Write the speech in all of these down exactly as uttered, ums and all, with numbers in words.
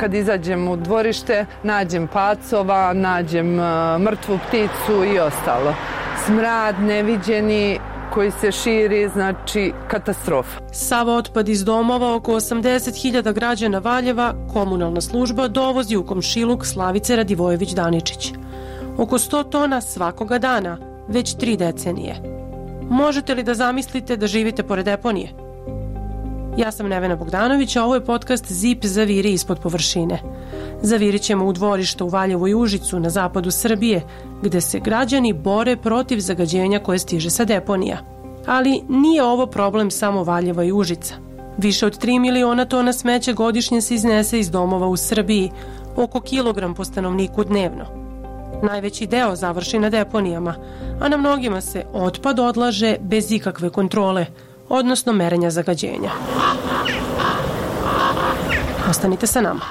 kad izađem u dvorište, nađem pacova, nađem mrtvu pticu i ostalo. Smrad neviđeni koji se širi, znači katastrofa. Sav otpad iz domova oko osamdeset hiljada građana Valjeva komunalna služba dovozi u komšiluk Slavice Radivojević-Daničić. Oko sto tona svakoga dana, već tri decenije. Možete li da zamislite da živite pored deponije? Ja sam Nevena Bogdanović, a ovo je podcast Zip zaviri ispod površine. Zavirit ćemo u dvorište u Valjevu i Užicu na zapadu Srbije, gde se građani bore protiv zagađenja koje stiže sa deponija. Ali nije ovo problem samo Valjeva i Užica. Više od tri miliona tona smeća godišnje se iznese iz domova u Srbiji, oko kilogram po stanovniku dnevno. Najveći deo završi na deponijama, a na mnogima se otpad odlaže bez ikakve kontrole, odnosno merenja zagađenja. Ostanite sa nama.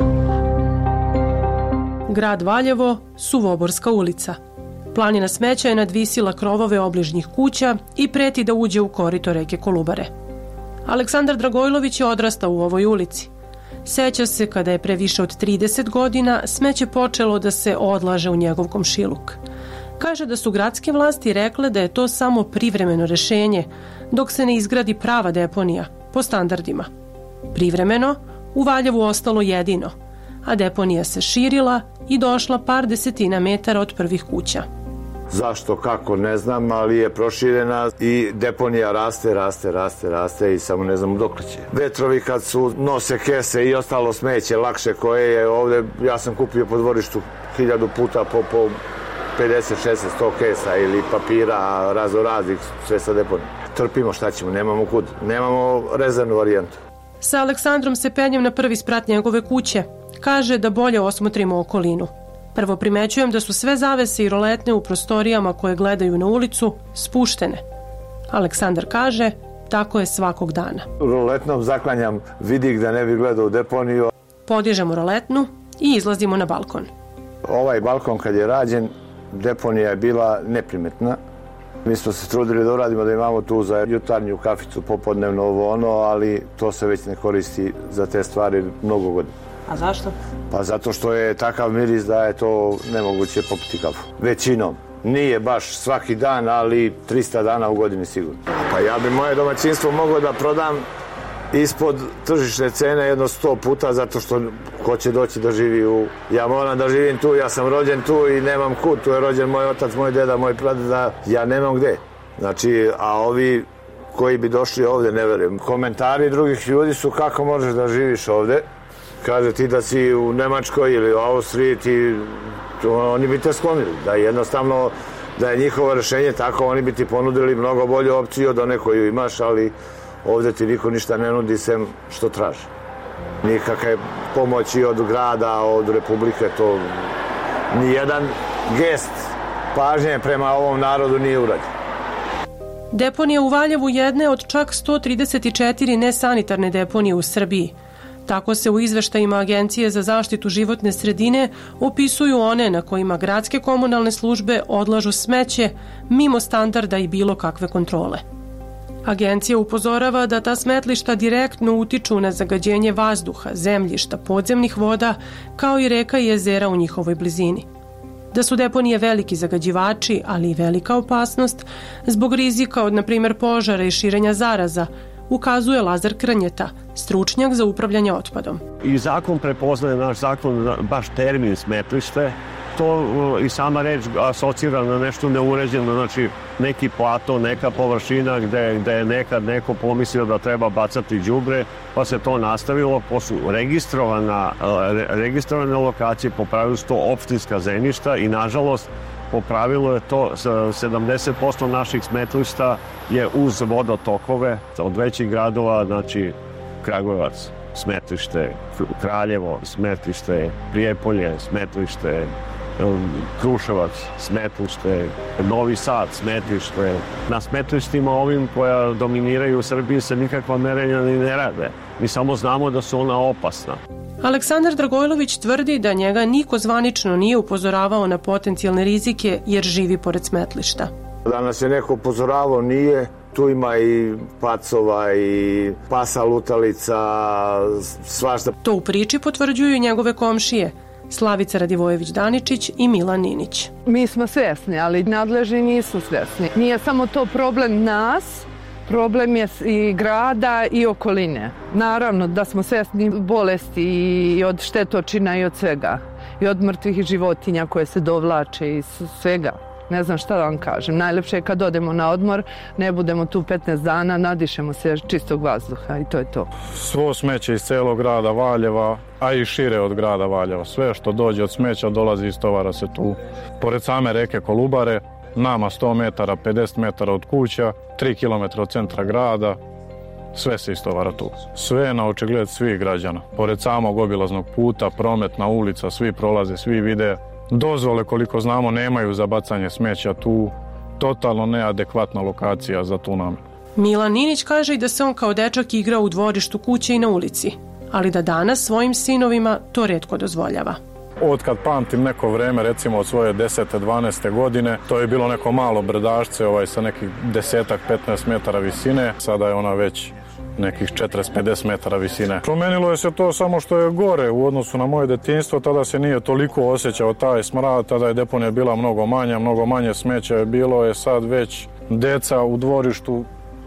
Grad Valjevo, Suvoborska ulica. Planina smeća je nadvisila krovove obližnjih kuća i preti da uđe u korito reke Kolubare. Aleksandar Dragojlović je odrastao u ovoj ulici. Seća se kada je pre više od trideset godina smeće počelo da se odlaže u njegov komšiluk. Kaže da su gradske vlasti rekle da je to samo privremeno rešenje, dok se ne izgradi prava deponija, po standardima. Privremeno, u Valjevu ostalo jedino, a deponija se širila i došla par desetina metara od prvih kuća. Zašto, kako, ne znam, ali je proširena i deponija raste, raste, raste, raste i samo ne znam dok će. Vetrovi kad su nose kese i ostalo smeće lakše koje je ovde, ja sam kupio po dvorištu hiljadu puta po, po pedeset, šezdeset, sto kesa ili papira razoraznih, sve sa deponijom. Trpimo, šta ćemo, nemamo kud, nemamo rezervnu varijantu. Sa Aleksandrom se penjem na prvi sprat njegove kuće. Kaže da bolje osmotrimo okolinu. Prvo primećujem da su sve zavese i roletne u prostorijama koje gledaju na ulicu spuštene. Aleksandar kaže, tako je svakog dana. Roletnom zaklanjam vidik da ne bi gledao u deponiju. Podižemo roletnu i izlazimo na balkon. Ovaj balkon kad je rađen, deponija je bila neprimetna. Mi smo se trudili da uradimo da imamo tu za jutarnju kaficu, popodnevno ovo ono, ali to se već ne koristi za te stvari mnogo godina. A zašto? Pa zato što je takav miris da je to nemoguće popiti kafu. Većinom. Nije baš svaki dan, ali trista dana u godini sigurno. Pa ja bi moje domaćinstvo mogao da prodam ispod tržišne cene jedno sto puta, zato što ko će doći da živi u... Ja moram da živim tu, ja sam rođen tu i nemam kud. Tu je rođen moj otac, moj deda, moj pradeda. Ja nemam gde. Znači, a ovi koji bi došli ovde, ne verujem. Komentari drugih ljudi su kako možeš da živiš ovde. Kaže ti da si u Nemačkoj ili u Austriji, ti, oni bi te sklonili. Da je jednostavno, da je njihovo rešenje tako, oni bi ti ponudili mnogo bolju opciju od one koju imaš, ali ovde ti niko ništa ne nudi sem što traži. Nikakve pomoći od grada, od Republike, to nijedan gest pažnje prema ovom narodu nije urađen. Deponija u Valjevu jedne od čak sto trideset četiri nesanitarne deponije u Srbiji. Tako se u izveštajima Agencije za zaštitu životne sredine opisuju one na kojima gradske komunalne službe odlažu smeće mimo standarda i bilo kakve kontrole. Agencija upozorava da ta smetlišta direktno utiču na zagađenje vazduha, zemljišta, podzemnih voda, kao i reka i jezera u njihovoj blizini. Da su deponije veliki zagađivači, ali i velika opasnost, zbog rizika od, na primjer, požara i širenja zaraza, ukazuje Lazar Krnjeta, stručnjak za upravljanje otpadom. I zakon prepoznaje, naš zakon, baš termin smetlište. To i sama reč asocira na nešto neuređeno, znači neki plato, neka površina gde, gde je nekad neko pomislio da treba bacati đubre, pa se to nastavilo, pa su registrovana, registrovane lokacije, po pravilu su to opštinska zemljišta i nažalost po pravilu je to sedamdeset posto naših smetlišta je uz vodotokove od većih gradova, znači Kragujevac, smetlište, Kraljevo, smetlište, Prijepolje, smetlište, Kruševac, smetlište, Novi Sad, smetlište. Na smetlištima ovim koja dominiraju u Srbiji se nikakva merenja ni ne rade. Mi samo znamo da su ona opasna. Aleksandar Dragojlović tvrdi da njega niko zvanično nije upozoravao na potencijalne rizike jer živi pored smetlišta. Da nas je neko upozoravao nije, Tu ima i pacova i pasa lutalica, svašta. To u priči potvrđuju i njegove komšije, Slavica Radivojević-Daničić i Milan Ninić. Mi smo svjesni, ali nadležni nisu svjesni. Nije samo to problem nas, problem je i grada i okoline. Naravno da smo svjesni bolesti i od štetočina i od svega. I od mrtvih životinja koje se dovlače i svega. Ne znam šta da vam kažem. Najlepše je kad odemo na odmor, ne budemo tu petnaest dana, nadišemo se čistog vazduha i to je to. Svo smeće iz celog grada Valjeva, a i šire od grada Valjeva. Sve što dođe od smeća dolazi iz tovara se tu. Pored same reke Kolubare, nama sto metara, pedeset metara od kuća, tri kilometra od centra grada, sve se istovara tu. Sve je na očigled svih građana. Pored samog obilaznog puta, prometna ulica, svi prolaze, svi vide. Dozvole, koliko znamo, nemaju za bacanje smeća tu. Totalno neadekvatna lokacija za tu namenu. Milan Ninić kaže i da se on kao dečak igrao u dvorištu kuće i na ulici, ali da danas svojim sinovima to retko dozvoljava. Od kad pamtim neko vreme, recimo od svoje desete, dvanaeste godine, to je bilo neko malo brdašce ovaj, sa nekih desetak, petnaest metara visine. Sada je ona već nekih četrdeset pedeset metara visine. Promenilo je se to samo što je gore u odnosu na moje detinjstvo, tada se nije toliko osjećao taj smrad, tada je deponija bila mnogo manja, mnogo manje smeća je bilo, je sad već deca u dvorištu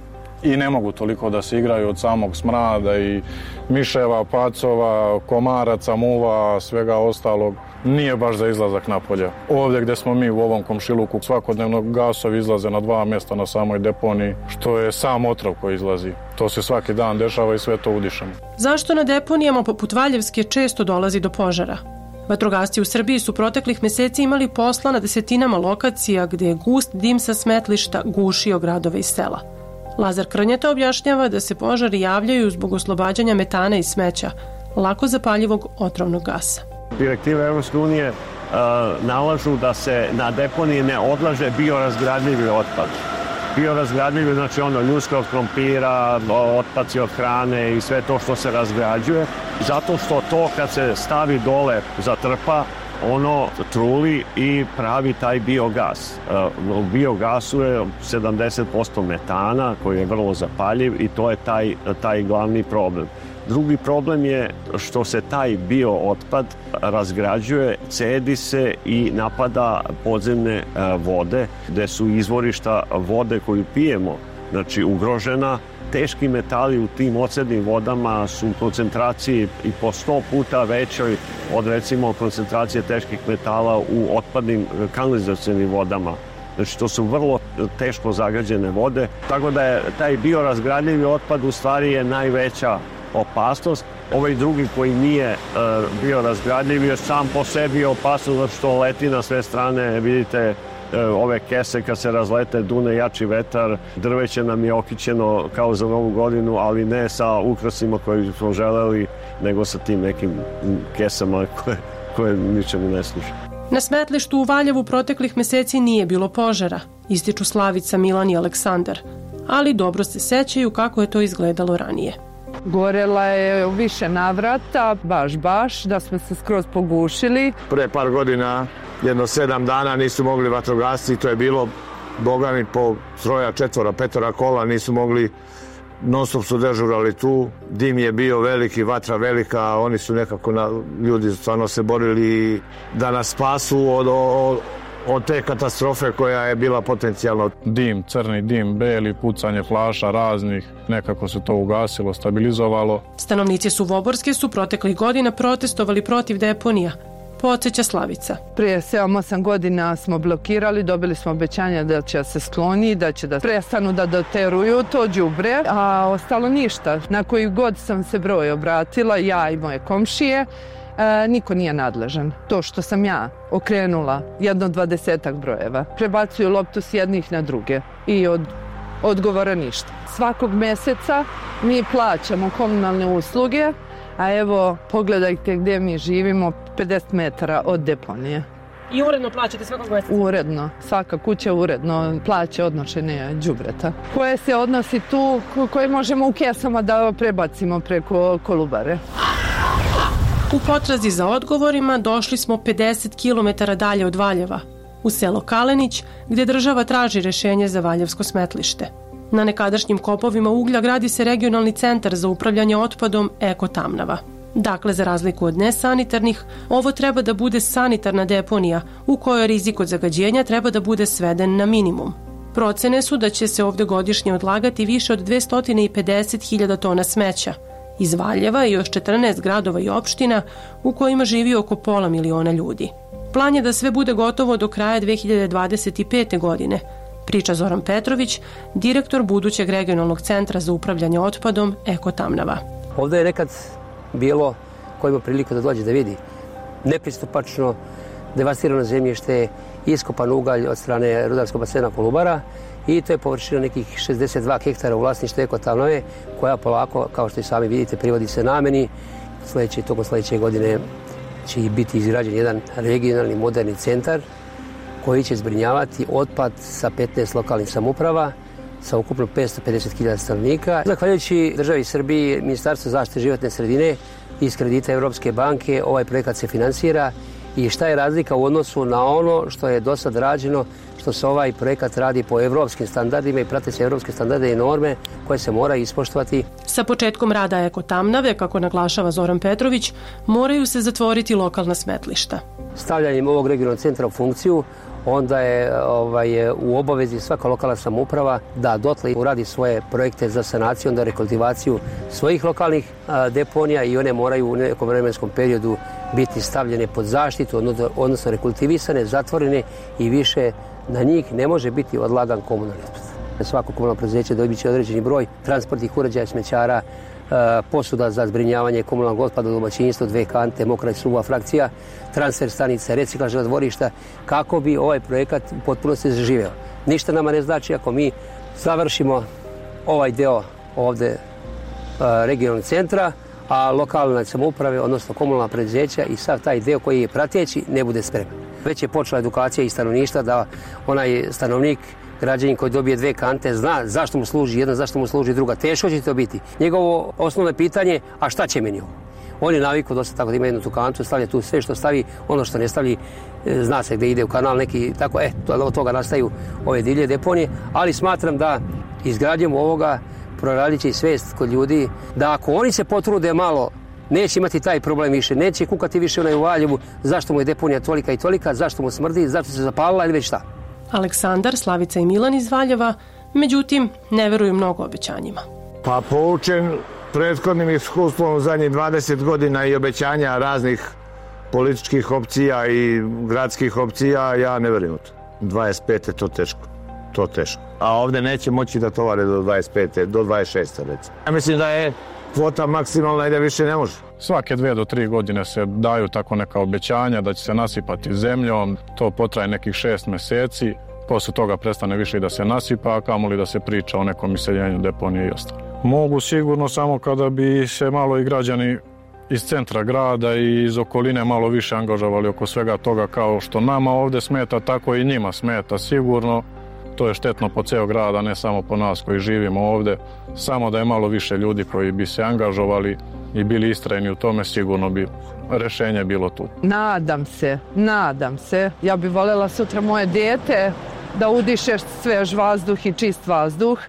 i ne mogu toliko da se igraju od samog smrada i miševa, pacova, komaraca, muva, svega ostalog. Nije baš za izlazak napolje. Ovdje gdje smo mi u ovom komšiluku, svakodnevno gasovi izlaze na dva mjesta na samoj deponiji, što je sam otrov koji izlazi. To se svaki dan dešava i sve to udišemo. Zašto na deponijama poput Valjevske često dolazi do požara? Vatrogasci u Srbiji su proteklih meseci imali posla na desetinama lokacija gdje je gust dim sa smetlišta gušio gradove i sela. Lazar Krnjeta objašnjava da se požari javljaju zbog oslobađanja metana i smeća, lako zapaljivog otrovnog gasa. Direktive Evropske unije uh, nalažu da se na deponiji ne odlaže biorazgradljivi otpad. Biorazgradljivi, znači ono ljuska od krompira, otpaci od hrane i sve to što se razgrađuje, zato što to kad se stavi dole zatrpa, ono truli i pravi taj biogas. U biogasu je sedamdeset posto metana koji je vrlo zapaljiv i to je taj, taj glavni problem. Drugi problem je što se taj biootpad razgrađuje, cedi se i napada podzemne vode, gde su izvorišta vode koju pijemo, znači ugrožena. Teški metali u tim ocednim vodama su u koncentraciji i po sto puta većoj od recimo koncentracije teških metala u otpadnim kanalizacionim vodama. Znači to su vrlo teško zagađene vode, tako da je taj biorazgradljivi otpad u stvari je najveća opasnost. Ovaj drugi koji nije uh, biorazgradljiv je sam po sebi opasnost zato što leti na sve strane, vidite ove kese kad se razlete, dune jači vetar, drveće nam je okićeno kao za Novu godinu, ali ne sa ukrasima koje smo želeli, nego sa tim nekim kesama koje, koje ničemu ne služe. Na smetlištu u Valjevu proteklih meseci nije bilo požara, ističu Slavica, Milan i Aleksandar, ali dobro se sećaju kako je to izgledalo ranije. Gorela je u više navrata, baš, baš, da smo se skroz pogušili. Pre par godina, jedno sedam dana nisu mogli vatrogasci, to je bilo, boga mi, po troja, četvora, petora kola, nisu mogli, non stop su dežurali tu, dim je bio veliki, vatra velika, oni su nekako, na, ljudi stvarno se borili da nas spasu od, od, od te katastrofe koja je bila potencijalno. Dim, crni dim, beli, pucanje flaša raznih, nekako se to ugasilo, stabilizovalo. Stanovnici Suvoborske su proteklih godina protestovali protiv deponija, podsjeća Slavica. Prije sedam osam godina smo blokirali, dobili smo obećanja da će se skloni, da će da prestanu da doteruju to đubre, a ostalo ništa. Na koji god sam se broj obratila, ja i moje komšije, E, niko nije nadležan. To što sam ja okrenula jedno dvadesetak brojeva, prebacuju loptu s jednih na druge i od odgovora ništa. Svakog meseca mi plaćamo komunalne usluge, a evo pogledajte gdje mi živimo, pedeset metara od deponije. I uredno plaćate svakog meseca? Uredno. Svaka kuća uredno plaća odnošenje đubreta. Koje se odnosi tu, koje možemo u kesama da prebacimo preko Kolubare. U potrazi za odgovorima došli smo pedeset kilometara dalje od Valjeva, u selo Kalenić, gdje država traži rešenje za valjevsko smetlište. Na nekadašnjim kopovima uglja gradi se regionalni centar za upravljanje otpadom Eko Tamnava. Dakle, za razliku od nesanitarnih, ovo treba da bude sanitarna deponija u kojoj rizik od zagađenja treba da bude sveden na minimum. Procene su da će se ovde godišnje odlagati više od dvesta pedeset hiljada tona smeća iz Valjeva i još četrnaest gradova i opština u kojima živi oko pola miliona ljudi. Plan je da sve bude gotovo do kraja dve hiljade dvadeset pete. godine, priča Zoran Petrović, direktor budućeg regionalnog centra za upravljanje otpadom Eko Tamnava. Ovde je nekad bilo, ko ima priliku da dođe da vidi, nepristupačno, devastirano zemljište, iskopan ugalj od strane rudarskog basena Kolubara i to je površina nekih šezdeset dva hektara u vlasništvu Eko Tamnave, koja polako, kao što i sami vidite, privodi se nameni. Sledeće, tokom sledeće godine će biti izgrađen jedan regionalni moderni centar koji će zbrinjavati otpad sa petnaest lokalnih samouprava sa ukupno petsto pedeset hiljada stanovnika. Zahvaljujući državi Srbiji, Ministarstvo zaštite životne sredine iz kredita Evropske banke, ovaj projekat se finansira. I šta je razlika u odnosu na ono što je do sad rađeno, što se ovaj projekat radi po evropskim standardima i prate se evropske standarde i norme koje se mora ispoštovati. Sa početkom rada Eko Tamnave, kako naglašava Zoran Petrović, moraju se zatvoriti lokalna smetlišta. Stavljanjem ovog regionalnog centra u funkciju, onda je ovaj, u obavezi svaka lokalna samouprava da dotle uradi svoje projekte za sanaciju, onda rekultivaciju svojih lokalnih a, deponija i one moraju u nekom vremenskom periodu biti stavljene pod zaštitu, odnosno rekultivisane, zatvorene i više na njih ne može biti odlagan komunalni otpad. Svako komunalno preduzeće dobit će određeni broj transportnih uređaja, smećara, posuda za zbrinjavanje komunalnog otpada u domaćinstvu, dve kante, mokra i suva frakcija, transfer stanice, reciklažna dvorišta, kako bi ovaj projekat u potpunosti zaživeo. Ništa nama ne znači ako mi završimo ovaj deo ovde regionalnog centra, a lokalne samouprave, odnosno komunalna preduzeća i sav taj deo koji je prateći ne bude spreman. Već je počela edukacija i stanovništva da onaj stanovnik, građanin koji dobije dve kante, zna zašto mu služi jedna, zašto mu služi druga. Teško će to biti. Njegovo osnovno pitanje, a šta će meni ovo? On je navikao dosta tako da ima jednu tu kantu, stavlja tu sve što stavi, ono što ne stavi, zna se gde ide u kanal neki, tako, e, od toga nastaju ove divlje deponije, ali smatram da izgradnjom ovoga proradit će i svest kod ljudi, da ako oni se potrude malo, neće imati taj problem više, neće kukati više onaj u Valjevu, zašto mu je deponija tolika i tolika, zašto mu smrdi, zašto se zapalila ili već šta. Aleksandar, Slavica i Milan iz Valjeva, međutim, ne veruju mnogo obećanjima. Pa poučen prethodnim iskustvom u zadnjih dvadeset godina i obećanja raznih političkih opcija i gradskih opcija, ja ne verujem u to. dvadeset pete to teško, to teško. A ovde neće moći da tovare do dvadeset pete, do dvadeset šeste recimo. Ja mislim da je kvota maksimalna i da više ne može. Svake dve do tri godine se daju tako neka obećanja da će se nasipati zemljom. To potraje nekih šest meseci. Posle toga prestane više i da se nasipa, a kamoli da se priča o nekom iseljenju deponije i ostalo. Mogu sigurno samo kada bi se malo i građani iz centra grada i iz okoline malo više angažovali oko svega toga, kao što nama ovde smeta, tako i njima smeta sigurno. To je štetno po ceo grad, a ne samo po nas koji živimo ovde. Samo da je malo više ljudi koji bi se angažovali i bili istrajni u tome, sigurno bi rešenje bilo tu. Nadam se, nadam se. Ja bih voljela sutra moje dijete da udiše svež vazduh i čist vazduh.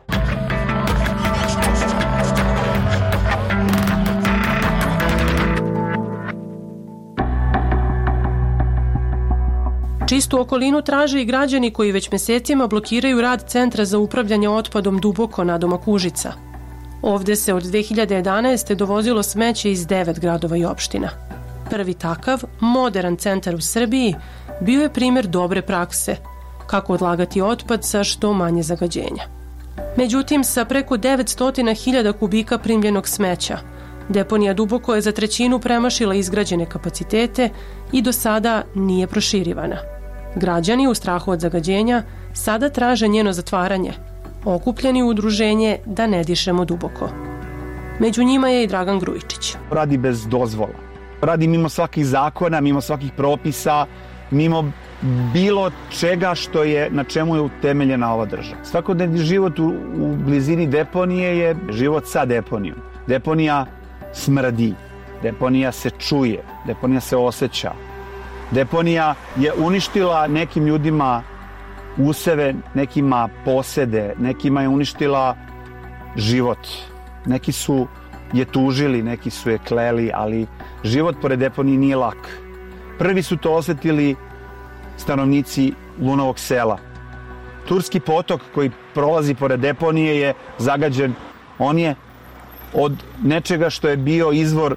Čistu okolinu traže i građani koji već mesecima blokiraju rad Centra za upravljanje otpadom Duboko nadomak Užica. Ovde se od dve hiljade jedanaeste. dovozilo smeće iz devet gradova i opština. Prvi takav, modern centar u Srbiji, bio je primer dobre prakse, kako odlagati otpad sa što manje zagađenja. Međutim, sa preko devetsto hiljada kubika primljenog smeća, deponija Duboko je za trećinu premašila izgrađene kapacitete i do sada nije proširivana. Građani u strahu od zagađenja sada traže njeno zatvaranje, okupljeni u udruženje Da ne dišemo duboko. Među njima je i Dragan Grujičić. Radi bez dozvola. Radi mimo svakih zakona, mimo svakih propisa, mimo bilo čega što je, na čemu je utemeljena ova država. Svakodnevni život u, u blizini deponije je život sa deponijom. Deponija smrdi, deponija se čuje, deponija se osjeća. Deponija je uništila nekim ljudima useve, nekima posede, nekima je uništila život. Neki su je tužili, neki su je kleli, ali život pored deponije nije lak. Prvi su to osjetili stanovnici Lunovog sela. Turski potok koji prolazi pored deponije je zagađen. On je od nečega što je bio izvor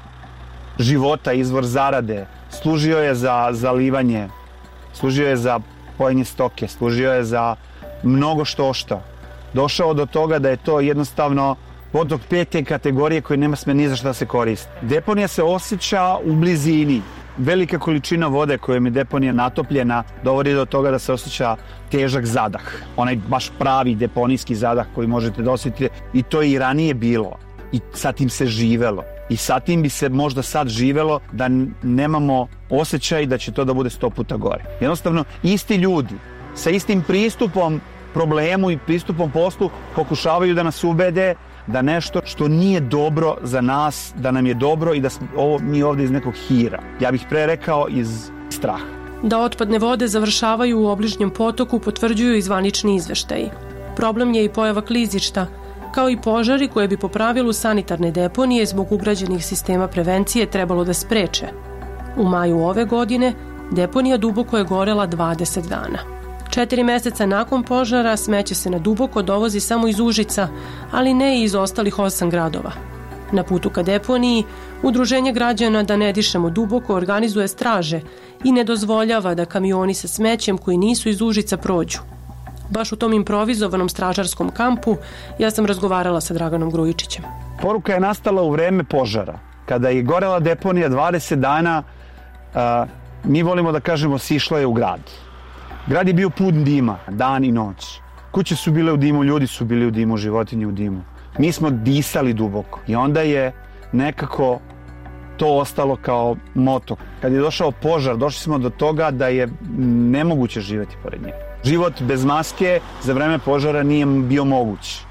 života, izvor zarade. Služio je za zalivanje, služio je za pojenje stoke, služio je za mnogo što šta. Došao do toga da je to jednostavno potok pete kategorije koji nema sme ni za šta se koristi. Deponija se osjeća u blizini. Velika količina vode kojom je deponija natopljena dovodi do toga da se osjeća težak zadah. Onaj baš pravi deponijski zadah koji možete da osjetite. I to je i ranije bilo. I sa tim se živelo. I sa tim bi se možda sad živelo da nemamo osjećaj da će to da bude sto puta gore. Jednostavno, isti ljudi sa istim pristupom problemu i pristupom poslu pokušavaju da nas ubede da nešto što nije dobro za nas, da nam je dobro i da smo ovo, mi ovdje iz nekog hira. Ja bih pre rekao iz straha. Da otpadne vode završavaju u obližnjem potoku potvrđuju i zvanični izveštaji. Problem je i pojava klizišta, kao i požari koje bi po pravilu sanitarne deponije zbog ugrađenih sistema prevencije trebalo da spreče. U maju ove godine deponija Duboko je gorela dvadeset dana. Četiri meseca nakon požara smeće se na Duboko dovozi samo iz Užica, ali ne i iz ostalih osam gradova. Na putu ka deponiji, Udruženje građana Da ne dišemo duboko organizuje straže i ne dozvoljava da kamioni sa smećem koji nisu iz Užica prođu. Baš u tom improvizovanom stražarskom kampu ja sam razgovarala sa Draganom Grujičićem. Poruka je nastala u vreme požara. Kada je gorela deponija dvadeset dana, a, mi volimo da kažemo sišla je u grad. Grad je bio pun dima, dan i noć. Kuće su bile u dimu, ljudi su bili u dimu, životinje u dimu. Mi smo disali duboko i onda je nekako to ostalo kao moto. Kad je došao požar, došli smo do toga da je nemoguće živjeti pored njega. Život bez maske za vreme požara nije bio moguć.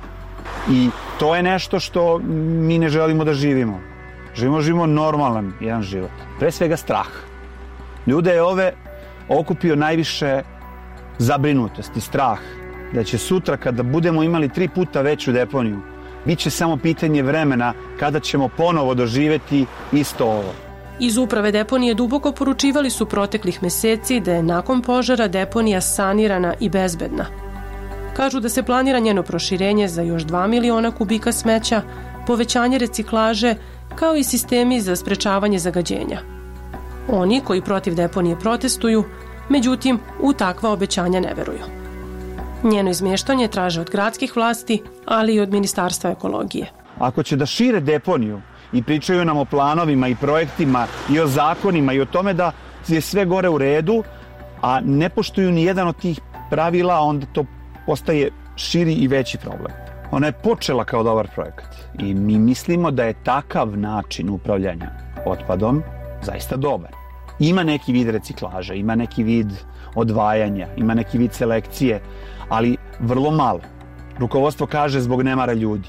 I to je nešto što mi ne želimo da živimo. Živimo, živimo normalan jedan život. Pre svega strah. Ljude je ove okupio najviše zabrinutost i strah da će sutra kada budemo imali tri puta veću deponiju, bit će samo pitanje vremena kada ćemo ponovo doživjeti isto ovo. Iz uprave deponije Duboko poručivali su proteklih meseci da je nakon požara deponija sanirana i bezbedna. Kažu da se planira njeno proširenje za još dva miliona kubika smeća, povećanje reciklaže, kao i sistemi za sprečavanje zagađenja. Oni koji protiv deponije protestuju, međutim, u takva obećanja ne veruju. Njeno izmještanje traže od gradskih vlasti, ali i od Ministarstva ekologije. Ako će da šire deponiju i pričaju nam o planovima i projektima i o zakonima i o tome da je sve gore u redu, a ne poštuju ni jedan od tih pravila, onda to postaje širi i veći problem. Ona je počela kao dobar projekat i mi mislimo da je takav način upravljanja otpadom zaista dobar. Ima neki vid reciklaže, ima neki vid odvajanja, ima neki vid selekcije, ali vrlo malo. Rukovodstvo kaže zbog nemara ljudi.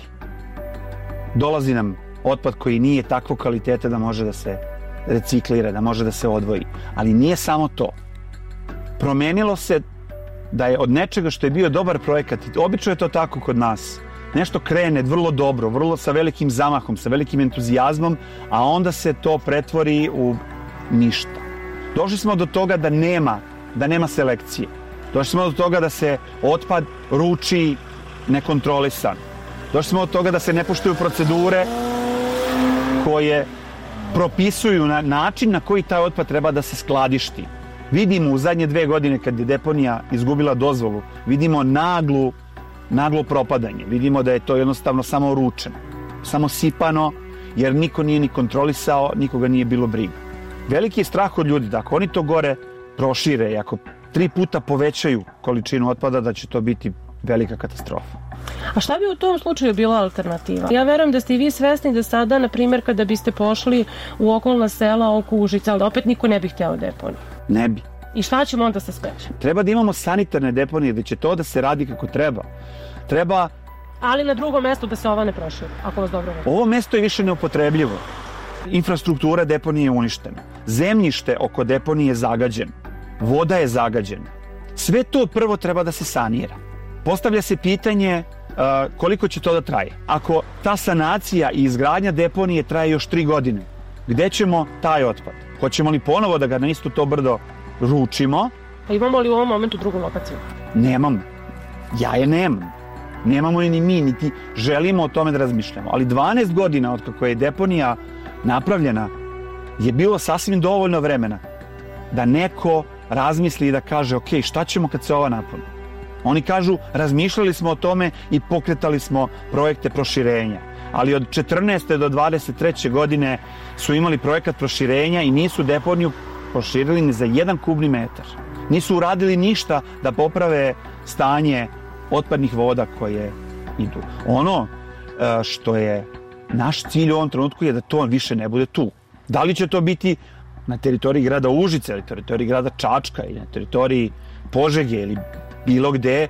Dolazi nam otpad koji nije takvog kvaliteta da može da se reciklira, da može da se odvoji. Ali nije samo to. Promenilo se da je od nečega što je bio dobar projekat, obično je to tako kod nas, nešto krene vrlo dobro, vrlo sa velikim zamahom, sa velikim entuzijazmom, a onda se to pretvori u ništa. Došli smo do toga da nema, da nema selekcije. Došli smo do toga da se otpad ruči nekontrolisan. Došli smo do toga da se ne poštuju procedure koje propisuju na način na koji taj otpad treba da se skladišti. Vidimo u zadnje dve godine kad je deponija izgubila dozvolu, vidimo naglu, naglo propadanje. Vidimo da je to jednostavno samo ručeno, samo sipano, jer niko nije ni kontrolisao, nikoga nije bilo briga. Veliki je strah od ljudi da ako oni to gore prošire i ako tri puta povećaju količinu otpada, da će to biti velika katastrofa. A šta bi u tom slučaju bila alternativa? Ja verujem da ste i vi svesni da sada, na primjer, kada biste pošli u okolna sela oko Užica, ali da opet niko ne bi hteo deponiju. Ne bi. I šta ćemo onda sa smećem? Treba da imamo sanitarne deponije, da će to da se radi kako treba. Treba... Ali na drugom mjestu da se ova ne proširi, ako vas dobro već. Ovo mjesto je više neupotrebljivo. Infrastruktura deponije je uništena. Zemljište oko deponije je zagađeno. Voda je zagađena. Sve to prvo treba da se sanira. Postavlja se pitanje uh, koliko će to da traje. Ako ta sanacija i izgradnja deponije traje još tri godine, gde ćemo taj otpad? Hoćemo li ponovo da ga na isto to brdo ručimo? A imamo li u ovom momentu drugu lokaciju? Nemamo. Ja je nemam. Nemamo je ni mi, niti želimo o tome da razmišljamo. Ali dvanaest godina od kako je deponija napravljena je bilo sasvim dovoljno vremena da neko razmisli i da kaže ok, šta ćemo kad se ova napuni? Oni kažu, razmišljali smo o tome i pokretali smo projekte proširenja. Ali od četrnaeste do dvadeset treće godine su imali projekat proširenja i nisu deponiju proširili ni za jedan kubni metar. Nisu uradili ništa da poprave stanje otpadnih voda koje idu. Ono što je naš cilj u ovom trenutku je da to više ne bude tu. Da li će to biti na teritoriji grada Užice ili teritoriji grada Čačka ili na teritoriji Požege ili bilo gde,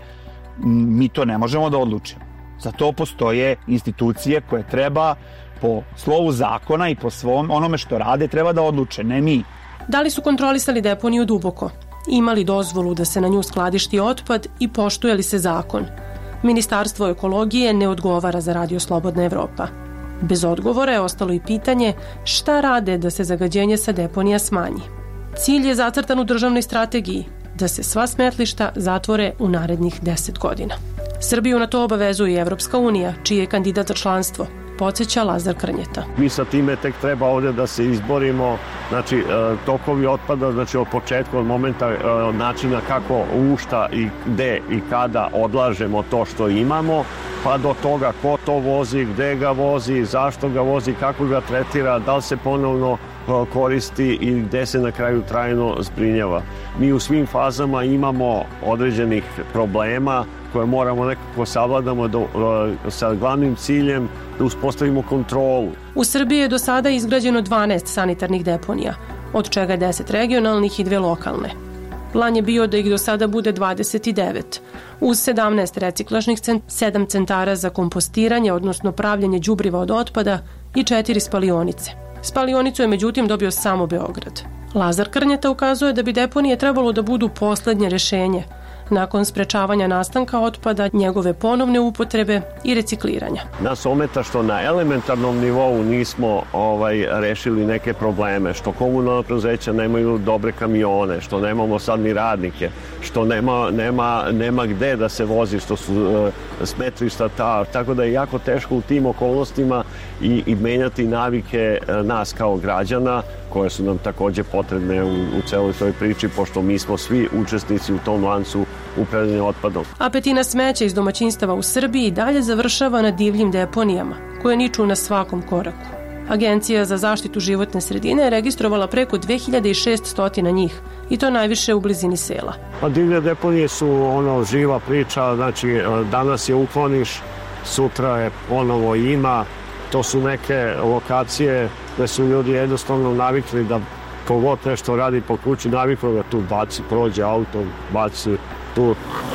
mi to ne možemo da odlučimo. Za to postoje institucije koje treba po slovu zakona i po svom onome što rade treba da odluče, ne mi. Da li su kontrolisali deponiju duboko? Imali dozvolu da se na nju skladišti otpad i poštuje li se zakon? Ministarstvo ekologije ne odgovara za Radio Slobodna Evropa. Bez odgovora je ostalo i pitanje šta rade da se zagađenje sa deponija smanji. Cilj je zacrtan u državnoj strategiji, da se sva smetlišta zatvore u narednih deset godina. Srbiju na to obavezuje i Evropska unija, čiji je kandidat za članstvo, podsjeća Lazar Krnjeta. Mi sa time tek treba ovdje da se izborimo, znači tokovi otpada, znači od početka, od momenta, od načina kako, u šta i gde i kada odlažemo to što imamo, pa do toga ko to vozi, gde ga vozi, zašto ga vozi, kako ga tretira, da li se ponovno koristi i gde se na kraju trajno zbrinjava. Mi u svim fazama imamo određenih problema koje moramo nekako savladamo do, sa glavnim ciljem da uspostavimo kontrolu. U Srbiji je do sada izgrađeno dvanaest sanitarnih deponija, od čega je deset regionalnih i dve lokalne. Plan je bio da ih do sada bude dvadeset devet, uz sedamnaest reciklažnih, sedam centara za kompostiranje, odnosno pravljenje đubriva od otpada i četiri spalionice. Spalionicu je međutim dobio samo Beograd. Lazar Krnjeta ukazuje da bi deponije trebalo da budu poslednje rešenje, nakon sprečavanja nastanka otpada, njegove ponovne upotrebe i recikliranja. Nas ometa što na elementarnom nivou nismo ovaj, rešili neke probleme, što komunalna preduzeća nemaju dobre kamione, što nemamo sad ni radnike, što nema, nema, nema gde da se vozi, što su uh, smetlišta ta, tako da je jako teško u tim okolnostima i, i menjati navike uh, nas kao građana, koje su nam takođe potrebne u, u celoj toj priči, pošto mi smo svi učesnici u tom lancu upravljanja otpadom. A petina smeća iz domaćinstava u Srbiji dalje završava na divljim deponijama, koje niču na svakom koraku. Agencija za zaštitu životne sredine je registrovala preko dve hiljade šeststo njih, i to najviše u blizini sela. Pa divlje deponije su ono živa priča, znači danas je ukloniš, sutra je ponovo ima. To su neke lokacije gde su ljudi jednostavno navikli da kogod nešto radi po kući, navikli da tu baci, prođe auto, baci tu.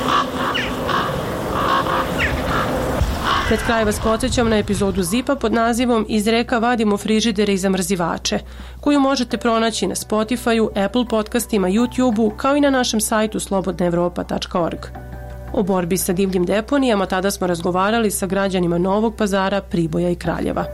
Pred kraj vas podsjećam na epizodu Zipa pod nazivom Iz reka vadimo frižidere i zamrzivače, koju možete pronaći na Spotify-u, Apple podcastima, YouTube-u, kao i na našem sajtu slobodna evropa tačka org. O borbi sa divljim deponijama tada smo razgovarali sa građanima Novog Pazara, Priboja i Kraljeva.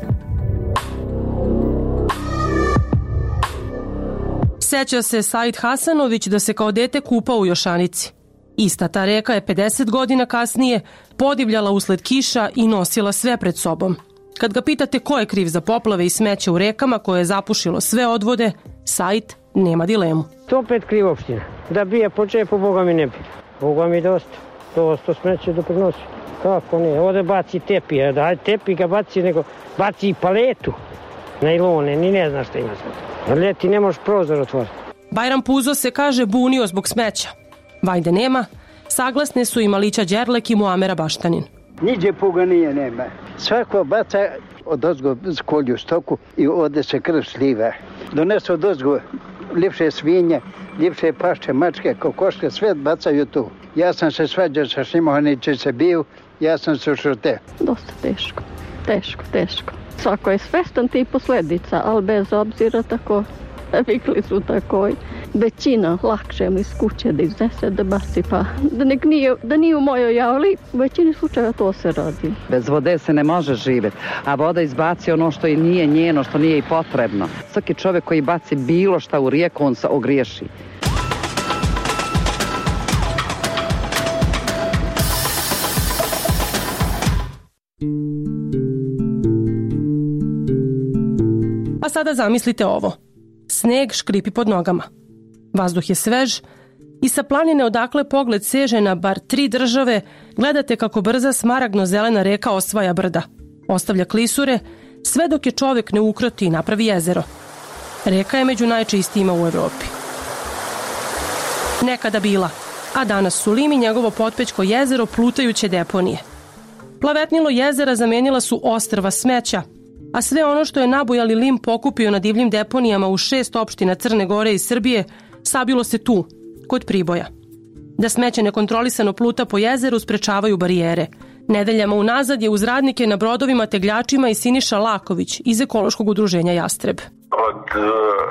Seća se Said Hasanović da se kao dete kupao u Jošanici. Ista ta reka je pedeset godina kasnije podivljala usled kiša i nosila sve pred sobom. Kad ga pitate ko je kriv za poplave i smeće u rekama koje je zapušilo sve odvode, Said nema dilemu. To opet kriva opština. Da bi je počepo, Boga mi ne bi. Boga mi dosta. To smeće doprinosi. Kako ne? Ovdje baci tepi. Daj tepi ga baci, nego baci i paletu. Najlone, ni ne znaš šta ima sve. Ljeti ne možeš prozor otvoriti. Bajram Puzo se kaže bunio zbog smeća. Vajde nema, saglasne su i Malića Đerlek i Muamera Baštanin. Niđe puga nije nema. Svako baca od ozgo kolju stoku i ode se krv sliva. Donesu od ozgo ljepše svinje, ljepše pašče, mačke, kokoške, sve bacaju tu. Ja sam se svađao sa Šimohaniće se bio, ja sam se ušute. Dosta teško, teško, teško. Svako je svestan tih posledica, ali bez obzira tako, vikli su tako, većina lakše mi iz kuće da iznese, da baci, pa da, nek nije, da nije u mojoj javli, u većini slučaja to se radi. Bez vode se ne može živjeti, a voda izbaci ono što i nije njeno, što nije i potrebno. Svaki čovjek koji baci bilo šta u rijeku, on se ogriješi. A sada zamislite ovo. Sneg škripi pod nogama. Vazduh je svež i sa planine odakle pogled seže na bar tri države gledate kako brza smaragdno-zelena reka osvaja brda. Ostavlja klisure, sve dok je čovjek ne ukroti i napravi jezero. Reka je među najčistijima u Evropi. Nekada bila, a danas su Lim i njegovo potpećko jezero plutajuće deponije. Plavetnilo jezera zamenila su ostrva smeća, a sve ono što je nabujali Lim pokupio na divljim deponijama u šest opština Crne Gore i Srbije sabilo se tu, kod Priboja. Da smeće nekontrolisano pluta po jezeru sprečavaju barijere. Nedeljama unazad je uz radnike na brodovima tegljačima i Siniša Laković iz ekološkog udruženja Jastreb. Od uh,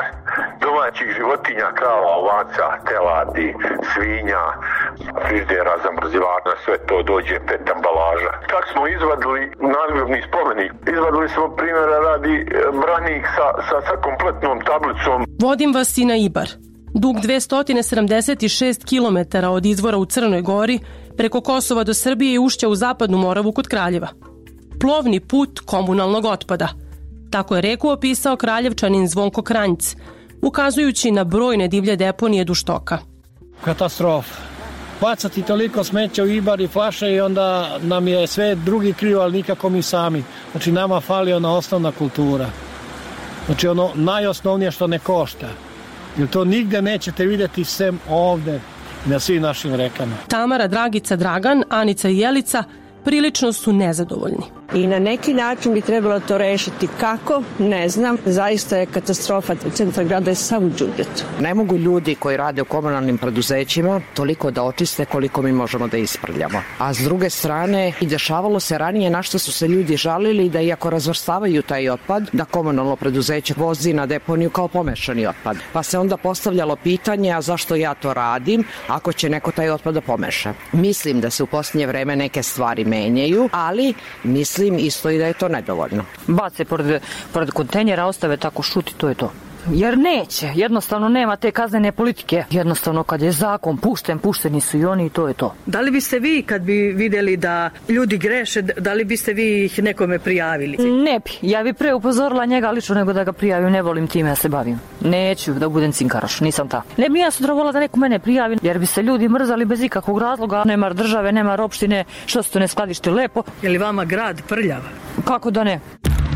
domaćih životinja, krava, ovaca, teladi, svinja, frižidera, zamrzivana, sve to dođe pet ambalaža. Tako smo izvadili nadgrobni spomenik. Izvadili smo primjera radi branik sa, sa, sa kompletnom tablicom. Vodim vas i na Ibar. Dug dvesta sedamdeset šest kilometara od izvora u Crnoj Gori, preko Kosova do Srbije i ušća u Zapadnu Moravu kod Kraljeva. Plovni put komunalnog otpada. Tako je reku opisao Kraljevčanin Zvonko Kranjc, ukazujući na brojne divlje deponije duž toka. Katastrofa. Bacati toliko smeća u Ibar i flaše i onda nam je sve drugi krivo, ali nikako mi sami. Znači nama fali ona osnovna kultura. Znači ono najosnovnije što ne košta. Jer to nigde nećete vidjeti sem ovde na svim našim rekama. Tamara, Dragica, Dragan, Anica i Jelica prilično su nezadovoljni. I na neki način bi trebalo to rešiti. Kako? Ne znam. Zaista je katastrofa. Centar grada je sav u đubritu. Ne mogu ljudi koji rade u komunalnim preduzećima toliko da očiste koliko mi možemo da isprljamo. A s druge strane, i dešavalo se ranije na što su se ljudi žalili da iako razvrstavaju taj otpad, da komunalno preduzeće vozi na deponiju kao pomešani otpad. Pa se onda postavljalo pitanje, a zašto ja to radim ako će neko taj otpad da pomeša? Mislim da se u posljednje vreme neke stvari menjaju, ali mislim Mislim isto i da je to nedovoljno. Bace pored, pored kontejnera, ostave tako šuti, to je to. Jer neće, jednostavno nema te kaznene politike. Jednostavno kad je zakon pušten, pušteni su i oni i to je to. Da li biste vi kad bi vidjeli da ljudi greše, da li biste vi ih nekome prijavili? Ne bi, ja bi pre upozorila njega lično nego da ga prijavim, ne volim time da se bavim. Neću da budem cinkaraš, nisam ta. Ne bi ja sutra volila da neko mene prijavi, jer bi se ljudi mrzali bez ikakvog razloga. Nemar države, nemar opštine, što se to ne skladište lepo. Je li vama grad prljav? Kako da ne?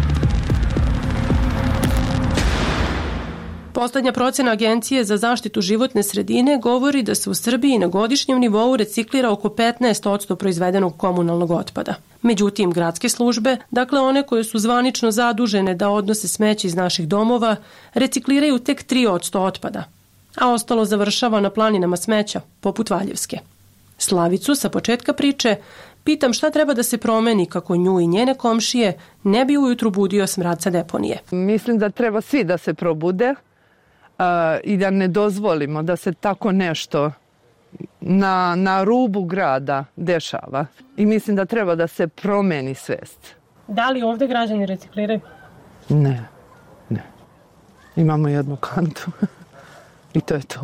Poslednja procena Agencije za zaštitu životne sredine govori da se u Srbiji na godišnjem nivou reciklira oko petnaest posto proizvedenog komunalnog otpada. Međutim, gradske službe, dakle one koje su zvanično zadužene da odnose smeće iz naših domova, recikliraju tek tri posto otpada, a ostalo završava na planinama smeća, poput Valjevske. Slavicu sa početka priče pitam šta treba da se promeni kako nju i njene komšije ne bi ujutru budio smrad sa deponije. Mislim da treba svi da se probude uh, i da ne dozvolimo da se tako nešto na, na rubu grada dešava. I mislim da treba da se promeni svest. Da li ovde građani recikliraju? Ne, ne. Imamo jednu kantu i to je to.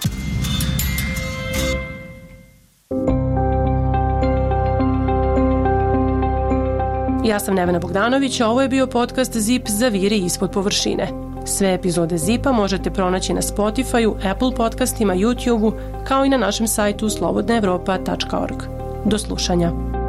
Ja sam Nevena Bogdanović, a ovo je bio podcast Zip Zaviri ispod površine. Sve epizode Zipa možete pronaći na Spotify-u, Apple podcastima, YouTube-u, kao i na našem sajtu slobodna evropa tačka org. Do slušanja.